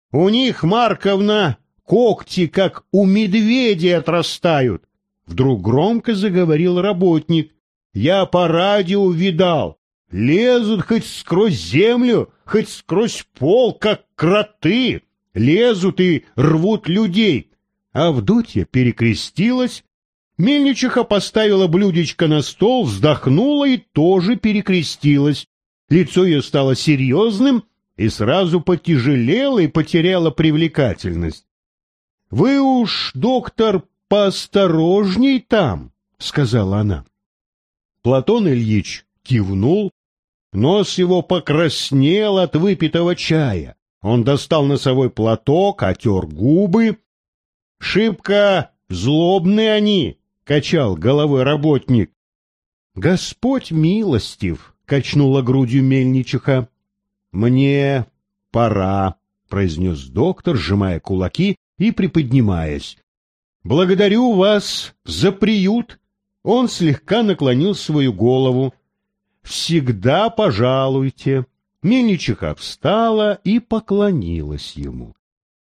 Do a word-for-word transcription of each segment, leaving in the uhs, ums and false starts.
У них, Марковна, когти, как у медведей, отрастают. Вдруг громко заговорил работник. Я по радио видал. Лезут хоть сквозь землю, хоть сквозь пол, как кроты. Лезут и рвут людей. Авдотья перекрестилась. Мельничиха поставила блюдечко на стол, вздохнула и тоже перекрестилась. Лицо ее стало серьезным и сразу потяжелело и потеряло привлекательность. — Вы уж, доктор, поосторожней там, — сказала она. Платон Ильич кивнул. Нос его покраснел от выпитого чая. Он достал носовой платок, отер губы. — Шибко злобные они, — качал головой работник. — Господь милостив, — качнула грудью мельничиха. — Мне пора, — произнес доктор, сжимая кулаки и приподнимаясь. — Благодарю вас за приют. Он слегка наклонил свою голову. — Всегда пожалуйте. Мельничиха встала и поклонилась ему.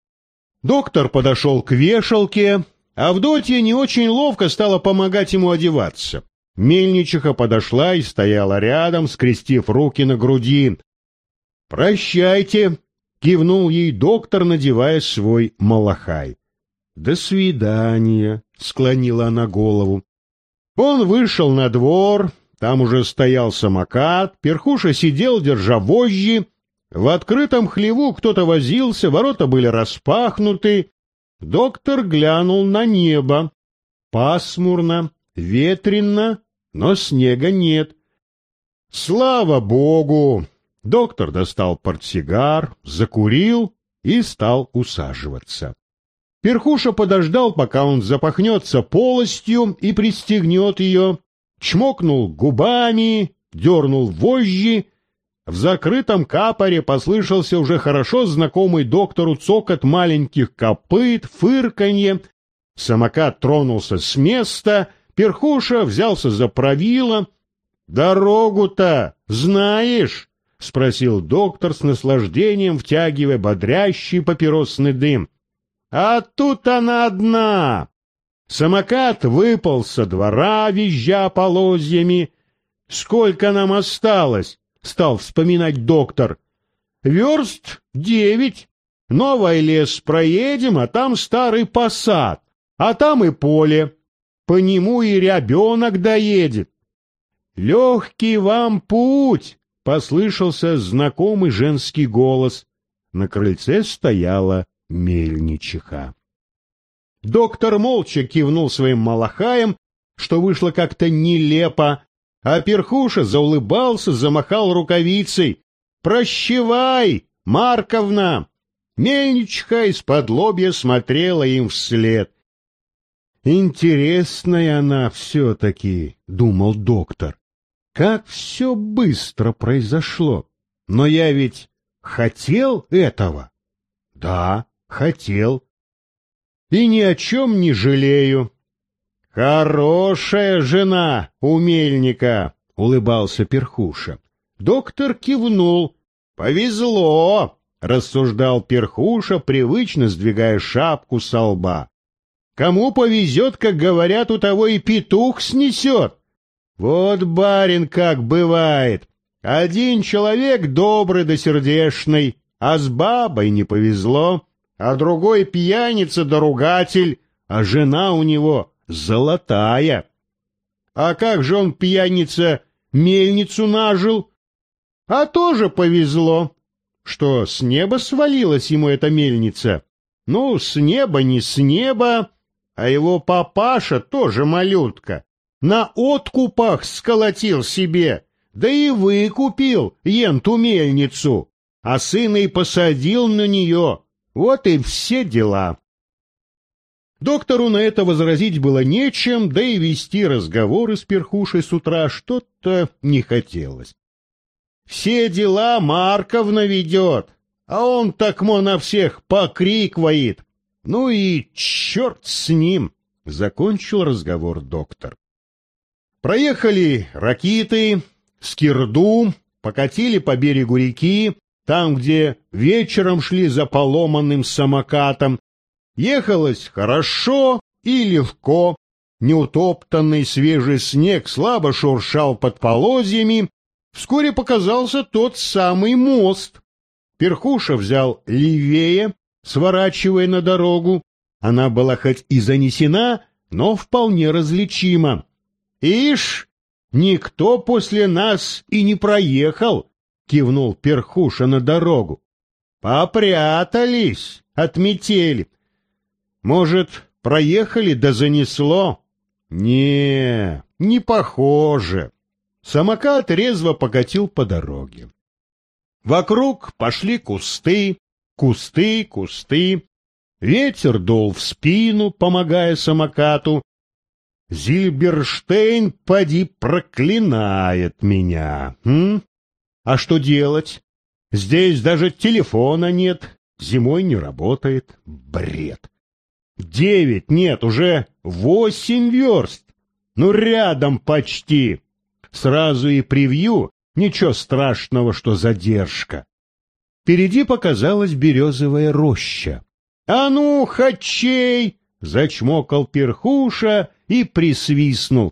Доктор подошел к вешалке. Авдотья не очень ловко стала помогать ему одеваться. Мельничиха подошла и стояла рядом, скрестив руки на груди. — Прощайте, — кивнул ей доктор, надевая свой малахай. — До свидания, — склонила она голову. Он вышел на двор, там уже стоял самокат, Перхуша сидел, держа вожжи. В открытом хлеву кто-то возился, ворота были распахнуты. Доктор глянул на небо. Пасмурно, ветрено, но снега нет. Слава Богу! Доктор достал портсигар, закурил и стал усаживаться. Перхуша подождал, пока он запахнется полостью и пристегнет ее, чмокнул губами, дернул вожжи. В закрытом капоре послышался уже хорошо знакомый доктору цокот маленьких копыт, фырканье. Самокат тронулся с места, Перхуша взялся за правило. — Дорогу-то знаешь? — спросил доктор с наслаждением, втягивая бодрящий папиросный дым. — А тут она одна. Самокат выпал со двора, визжа полозьями. — Сколько нам осталось? — стал вспоминать доктор. — Верст девять. Новый лес проедем, а там старый посад, а там и поле. По нему и ребенок доедет. — Легкий вам путь! — послышался знакомый женский голос. На крыльце стояла мельничиха. Доктор молча кивнул своим малахаем, что вышло как-то нелепо, а Перхуша заулыбался, замахал рукавицей. — Прощевай, Марковна! Мельничиха из-под лобья смотрела им вслед. — Интересная она все-таки, — думал доктор. — Как все быстро произошло! Но я ведь хотел этого? — Да, хотел. И ни о чем не жалею. — Хорошая жена у мельника, — улыбался Перхуша. Доктор кивнул. — Повезло, — рассуждал Перхуша, привычно сдвигая шапку со лба. — Кому повезет, как говорят, у того и петух снесет. Вот, барин, как бывает. Один человек добрый да сердечный, а с бабой не повезло, а другой пьяница да ругатель, а жена у него золотая. А как же он, пьяница, мельницу нажил? А тоже повезло. Что, с неба свалилась ему эта мельница? Ну, с неба не с неба, а его папаша тоже малютка. На откупах сколотил себе, да и выкупил енту мельницу, а сына и посадил на нее. Вот и все дела. Доктору на это возразить было нечем, да и вести разговоры с Перхушей с утра что-то не хотелось. Все дела Марковна ведет, а он такмо на всех покрикивает. Ну и черт с ним, — закончил разговор доктор. Проехали Ракиты, Скирду, покатили по берегу реки. там, где вечером шли за поломанным самокатом. Ехалось хорошо и легко. Неутоптанный свежий снег слабо шуршал под полозьями. Вскоре показался тот самый мост. Перхуша взял левее, сворачивая на дорогу. Она была хоть и занесена, но вполне различима. «Ишь, никто после нас и не проехал», — кивнул Перхуша на дорогу. «Попрятались от метели. Может, проехали да занесло?» «Не, не похоже». Самокат резво покатил по дороге. Вокруг пошли кусты, кусты, кусты. Ветер дул в спину, помогая самокату. Зильберштейн, поди, проклинает меня. М? А что делать? Здесь даже телефона нет, зимой не работает. Бред. Девять, нет, уже восемь верст. Ну, рядом почти. Сразу и превью, ничего страшного, что задержка. Впереди показалась березовая роща. «А ну, хачей!» — зачмокал Перхуша и присвистнул.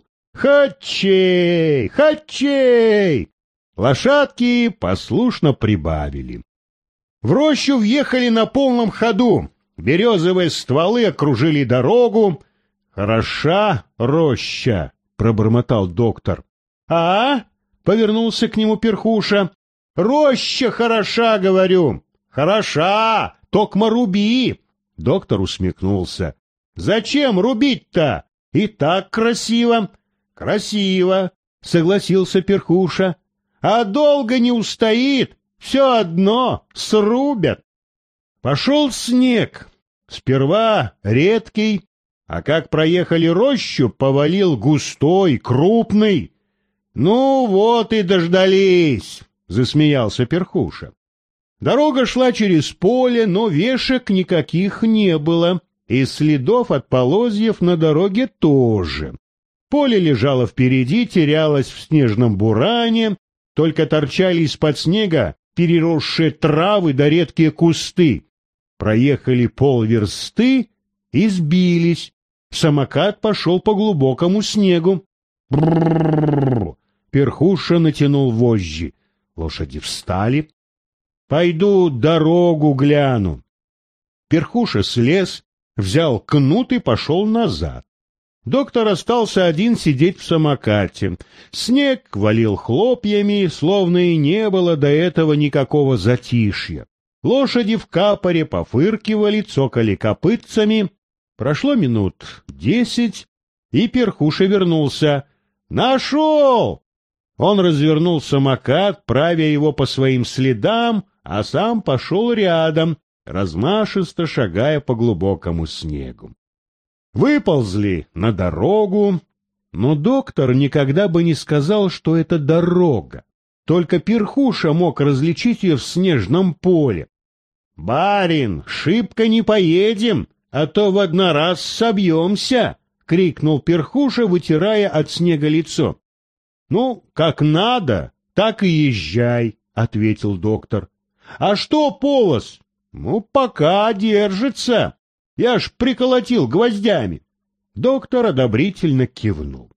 «Хачей! Хачей!» Лошадки послушно прибавили. В рощу въехали на полном ходу. Березовые стволы окружили дорогу. «Хороша роща!» — пробормотал доктор. «А?» — повернулся к нему Перхуша. «Роща хороша, говорю!» «Хороша! Токма руби!» Доктор усмехнулся. «Зачем рубить-то? И так красиво!» «Красиво!» — согласился Перхуша. «А долго не устоит, все одно срубят!» Пошел снег. Сперва редкий, а как проехали рощу, повалил густой, крупный. «Ну вот и дождались!» — засмеялся Перхуша. Дорога шла через поле, но вешек никаких не было, и следов от полозьев на дороге тоже. Поле лежало впереди, терялось в снежном буране, только торчали из-под снега переросшие травы да редкие кусты. Проехали полверсты и сбились. Самокат пошел по глубокому снегу. Брррррррр! Перхуша натянул вожжи. Лошади встали. «Пойду дорогу гляну». Перхуша слез, взял кнут и пошел назад. Доктор остался один сидеть в самокате. Снег валил хлопьями, словно и не было до этого никакого затишья. Лошади в капоре пофыркивали, цокали копытцами. Прошло минут десять, и Перхуша вернулся. «Нашел!» Он развернул самокат, правя его по своим следам, а сам пошел рядом, размашисто шагая по глубокому снегу. Выползли на дорогу, но доктор никогда бы не сказал, что это дорога. Только Перхуша мог различить ее в снежном поле. «Барин, шибко не поедем, а то в однораз собьемся!» — крикнул Перхуша, вытирая от снега лицо. «Ну, как надо, так и езжай», — ответил доктор. «А что полос? Ну, пока держится. Я ж приколотил гвоздями». Доктор одобрительно кивнул.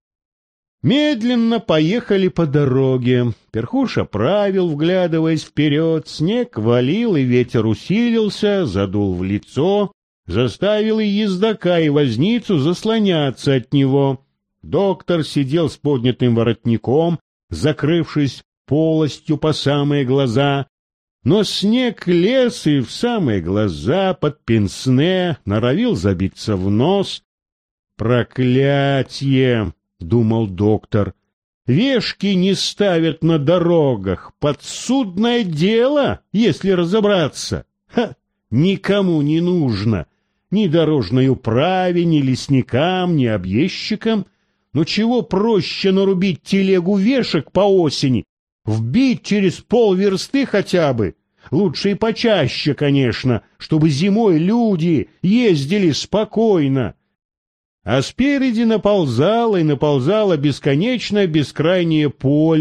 Медленно поехали по дороге. Перхуша правил, вглядываясь вперед. Снег валил, и ветер усилился, задул в лицо, заставил и ездока, и возницу заслоняться от него. Доктор сидел с поднятым воротником, закрывшись полостью по самые глаза, но снег лез и в самые глаза, под пенсне, норовил забиться в нос. «Проклятье!» — думал доктор. «Вешки не ставят на дорогах, подсудное дело, если разобраться. Ха! Никому не нужно, ни дорожной управе, ни лесникам, ни объездчикам. Ну чего проще нарубить телегу вешек по осени, вбить через полверсты хотя бы, лучше и почаще, конечно, чтобы зимой люди ездили спокойно». А спереди наползало и наползало бесконечное бескрайнее поле,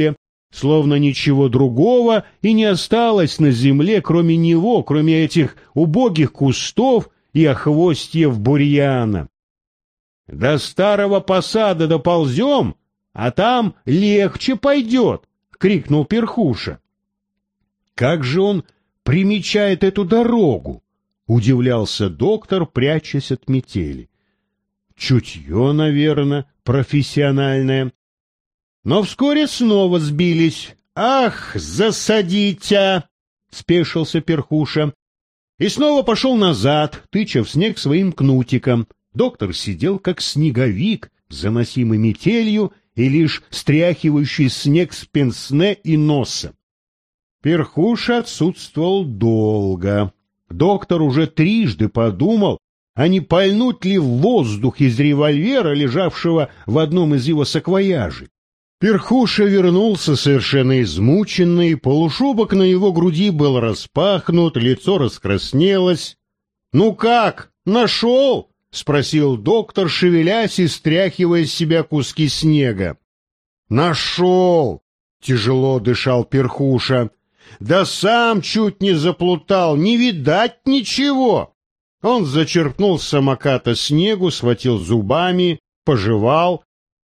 словно ничего другого и не осталось на земле, кроме него, кроме этих убогих кустов и охвостьев бурьяна. До старого посада доползем, а там легче пойдет, — крикнул Перхуша. Как же он примечает эту дорогу? — удивлялся доктор, прячась от метели. Чутье, наверное, профессиональное. Но вскоре снова сбились. «Ах, засадите!» — спешился Перхуша. И снова пошел назад, тыча в снег своим кнутиком. Доктор сидел, как снеговик, заносимый метелью и лишь стряхивающий снег с пенсне и носа. Перхуша отсутствовал долго. Доктор уже трижды подумал, а не пальнуть ли в воздух из револьвера, лежавшего в одном из его саквояжей. Перхуша вернулся совершенно измученный, полушубок на его груди был распахнут, лицо раскраснелось. — Ну как, нашел? — спросил доктор, шевелясь и стряхивая с себя куски снега. — Нашел! — тяжело дышал Перхуша. — Да сам чуть не заплутал, не видать ничего! Он зачерпнул с самоката снегу, схватил зубами, пожевал,